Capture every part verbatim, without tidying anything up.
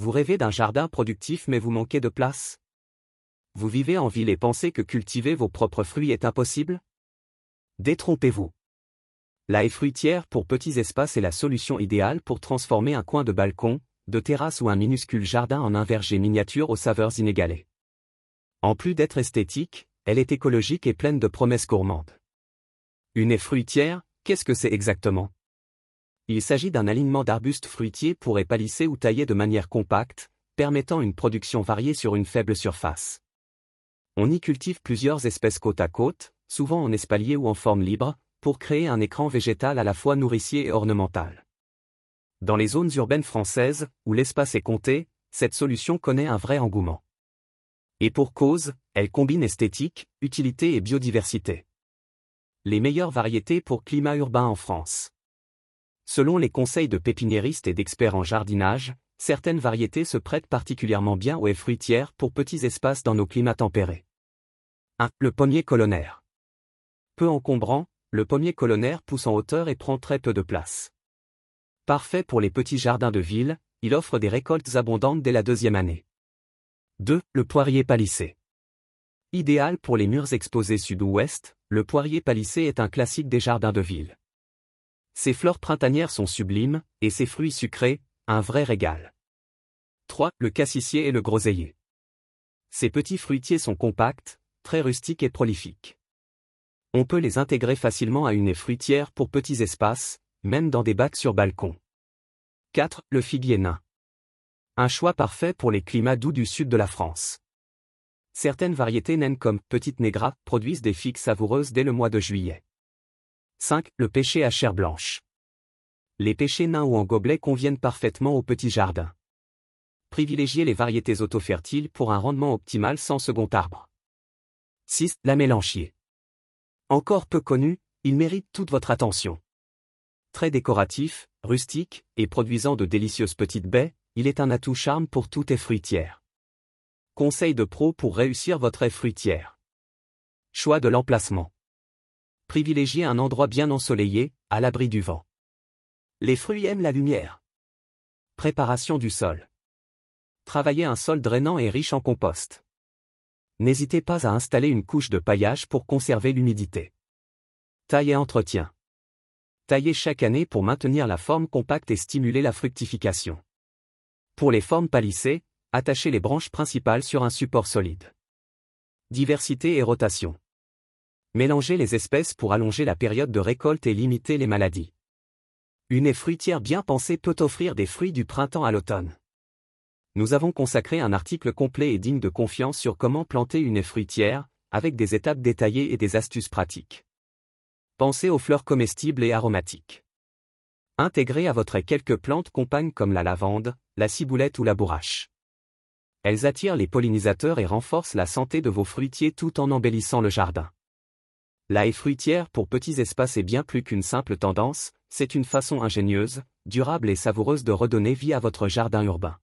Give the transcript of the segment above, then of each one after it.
Vous rêvez d'un jardin productif mais vous manquez de place? Vous vivez en ville et pensez que cultiver vos propres fruits est impossible? Détrompez-vous. La haie fruitière pour petits espaces est la solution idéale pour transformer un coin de balcon, de terrasse ou un minuscule jardin en un verger miniature aux saveurs inégalées. En plus d'être esthétique, elle est écologique et pleine de promesses gourmandes. Une haie fruitière, qu'est-ce que c'est exactement? Il s'agit d'un alignement d'arbustes fruitiers pour haies palissées ou taillées de manière compacte, permettant une production variée sur une faible surface. On y cultive plusieurs espèces côte à côte, souvent en espalier ou en forme libre, pour créer un écran végétal à la fois nourricier et ornemental. Dans les zones urbaines françaises, où l'espace est compté, cette solution connaît un vrai engouement. Et pour cause, elle combine esthétique, utilité et biodiversité. Les meilleures variétés pour climat urbain en France. Selon les conseils de pépiniéristes et d'experts en jardinage, certaines variétés se prêtent particulièrement bien aux haies fruitières pour petits espaces dans nos climats tempérés. un. Le pommier colonnaire. Peu encombrant, le pommier colonnaire pousse en hauteur et prend très peu de place. Parfait pour les petits jardins de ville, il offre des récoltes abondantes dès la deuxième année. deux. Le poirier palissé. Idéal pour les murs exposés sud ou ouest, le poirier palissé est un classique des jardins de ville. Ses fleurs printanières sont sublimes, et ses fruits sucrés, un vrai régal. trois. Le cassissier et le groseillier. Ces petits fruitiers sont compacts, très rustiques et prolifiques. On peut les intégrer facilement à une haie fruitière pour petits espaces, même dans des bacs sur balcon. quatre. Le figuier nain. Un choix parfait pour les climats doux du sud de la France. Certaines variétés naines comme Petite Négra produisent des figues savoureuses dès le mois de juillet. cinq. Le pêcher à chair blanche. Les pêchers nains ou en gobelet conviennent parfaitement aux petits jardins. Privilégiez les variétés autofertiles pour un rendement optimal sans second arbre. six. La mélanchier. Encore peu connu, il mérite toute votre attention. Très décoratif, rustique, et produisant de délicieuses petites baies, il est un atout charme pour toute haie fruitière. Conseil de pro pour réussir votre haie fruitière. Choix de l'emplacement. Privilégiez un endroit bien ensoleillé, à l'abri du vent. Les fruits aiment la lumière. Préparation du sol. Travaillez un sol drainant et riche en compost. N'hésitez pas à installer une couche de paillage pour conserver l'humidité. Taille et entretien. Taillez chaque année pour maintenir la forme compacte et stimuler la fructification. Pour les formes palissées, attachez les branches principales sur un support solide. Diversité et rotation. Mélangez les espèces pour allonger la période de récolte et limiter les maladies. Une haie fruitière bien pensée peut offrir des fruits du printemps à l'automne. Nous avons consacré un article complet et digne de confiance sur comment planter une haie fruitière, avec des étapes détaillées et des astuces pratiques. Pensez aux fleurs comestibles et aromatiques. Intégrez à votre haie quelques plantes compagnes comme la lavande, la ciboulette ou la bourrache. Elles attirent les pollinisateurs et renforcent la santé de vos fruitiers tout en embellissant le jardin. La haie fruitière pour petits espaces est bien plus qu'une simple tendance, c'est une façon ingénieuse, durable et savoureuse de redonner vie à votre jardin urbain.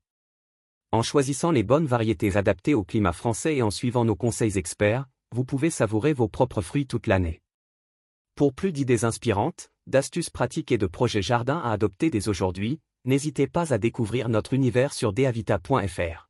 En choisissant les bonnes variétés adaptées au climat français et en suivant nos conseils experts, vous pouvez savourer vos propres fruits toute l'année. Pour plus d'idées inspirantes, d'astuces pratiques et de projets jardins à adopter dès aujourd'hui, n'hésitez pas à découvrir notre univers sur deavita point f r.